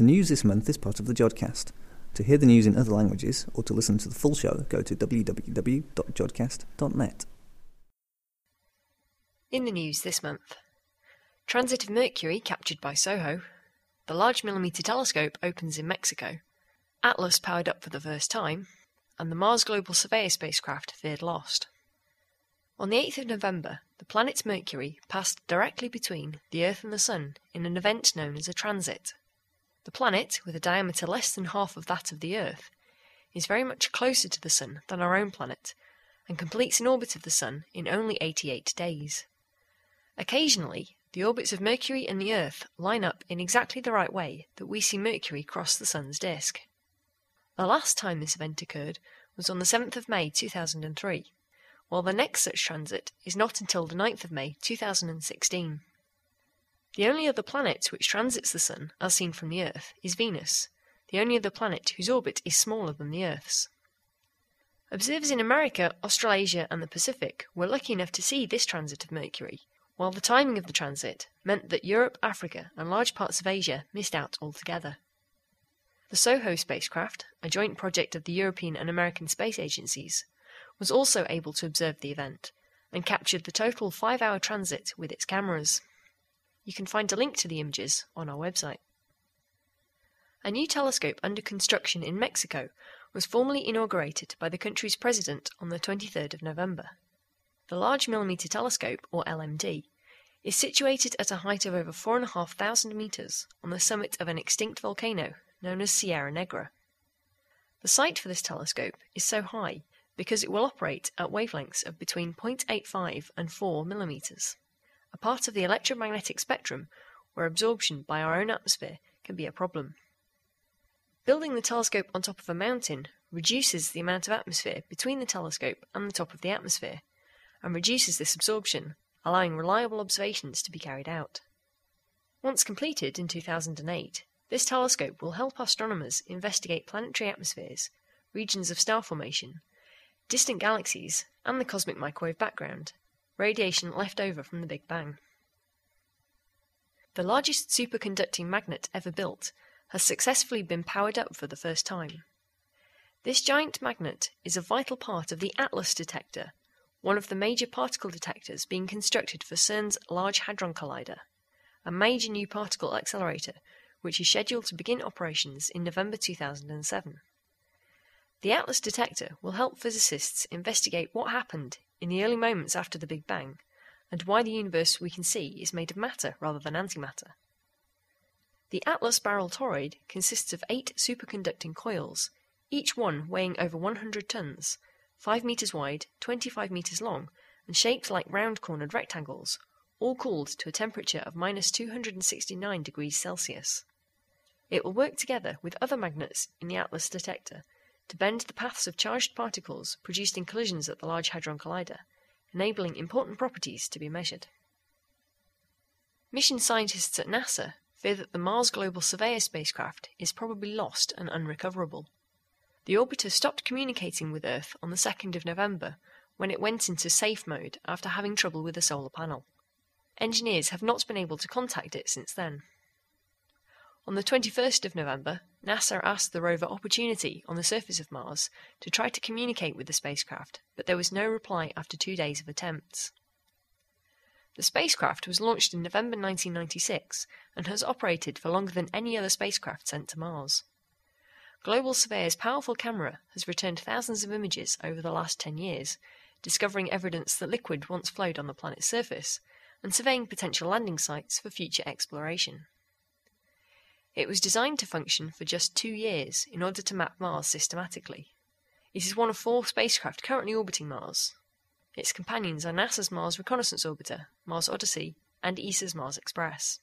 The news this month is part of the Jodcast. To hear the news in other languages or to listen to the full show, go to www.jodcast.net. In the news this month, transit of Mercury captured by SOHO, the Large Millimeter Telescope opens in Mexico, Atlas powered up for the first time, and the Mars Global Surveyor spacecraft feared lost. On the 8th of November, the planet Mercury passed directly between the Earth and the Sun in an event known as a transit. The planet, with a diameter less than half of that of the Earth, is very much closer to the Sun than our own planet, and completes an orbit of the Sun in only 88 days. Occasionally, the orbits of Mercury and the Earth line up in exactly the right way that we see Mercury cross the Sun's disk. The last time this event occurred was on the 7th of May 2003, while the next such transit is not until the 9th of May 2016. The only other planet which transits the Sun, as seen from the Earth, is Venus, the only other planet whose orbit is smaller than the Earth's. Observers in America, Australasia and the Pacific were lucky enough to see this transit of Mercury, while the timing of the transit meant that Europe, Africa and large parts of Asia missed out altogether. The SOHO spacecraft, a joint project of the European and American space agencies, was also able to observe the event, and captured the total 5-hour transit with its cameras. You can find a link to the images on our website. A new telescope under construction in Mexico was formally inaugurated by the country's president on the 23rd of November. The Large Millimeter Telescope, or LMT, is situated at a height of over 4,500 meters on the summit of an extinct volcano known as Sierra Negra. The site for this telescope is so high because it will operate at wavelengths of between 0.85 and 4 millimeters, a part of the electromagnetic spectrum where absorption by our own atmosphere can be a problem. Building the telescope on top of a mountain reduces the amount of atmosphere between the telescope and the top of the atmosphere, and reduces this absorption, allowing reliable observations to be carried out. Once completed in 2008, this telescope will help astronomers investigate planetary atmospheres, regions of star formation, distant galaxies, and the cosmic microwave background, radiation left over from the Big Bang. The largest superconducting magnet ever built has successfully been powered up for the first time. This giant magnet is a vital part of the Atlas detector, one of the major particle detectors being constructed for CERN's Large Hadron Collider, a major new particle accelerator which is scheduled to begin operations in November 2007. The Atlas detector will help physicists investigate what happened in the early moments after the Big Bang, and why the universe we can see is made of matter rather than antimatter. The Atlas barrel toroid consists of 8 superconducting coils, each one weighing over 100 tons, 5 meters wide, 25 meters long, and shaped like round-cornered rectangles, all cooled to a temperature of minus 269 degrees Celsius. It will work together with other magnets in the Atlas detector to bend the paths of charged particles produced in collisions at the Large Hadron Collider, enabling important properties to be measured. Mission scientists at NASA fear that the Mars Global Surveyor spacecraft is probably lost and unrecoverable. The orbiter stopped communicating with Earth on the 2nd of November when it went into safe mode after having trouble with a solar panel. Engineers have not been able to contact it since then. On the 21st of November, NASA asked the rover Opportunity on the surface of Mars to try to communicate with the spacecraft, but there was no reply after 2 days of attempts. The spacecraft was launched in November 1996 and has operated for longer than any other spacecraft sent to Mars. Global Surveyor's powerful camera has returned thousands of images over the last 10 years, discovering evidence that liquid once flowed on the planet's surface, and surveying potential landing sites for future exploration. It was designed to function for just 2 years in order to map Mars systematically. It is one of 4 spacecraft currently orbiting Mars. Its companions are NASA's Mars Reconnaissance Orbiter, Mars Odyssey, and ESA's Mars Express.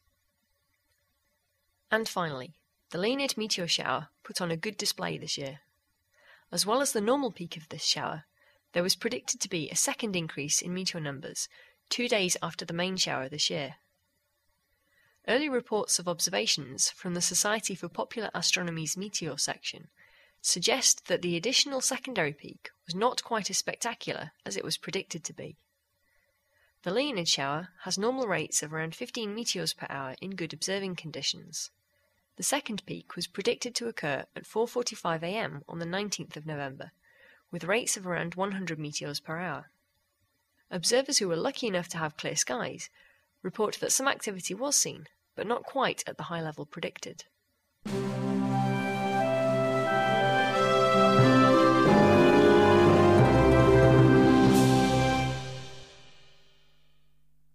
And finally, the Leonid meteor shower put on a good display this year. As well as the normal peak of this shower, there was predicted to be a second increase in meteor numbers 2 days after the main shower this year. Early reports of observations from the Society for Popular Astronomy's Meteor section suggest that the additional secondary peak was not quite as spectacular as it was predicted to be. The Leonid shower has normal rates of around 15 meteors per hour in good observing conditions. The second peak was predicted to occur at 4:45 am on the 19th of November, with rates of around 100 meteors per hour. Observers who were lucky enough to have clear skies report that some activity was seen, but not quite at the high level predicted.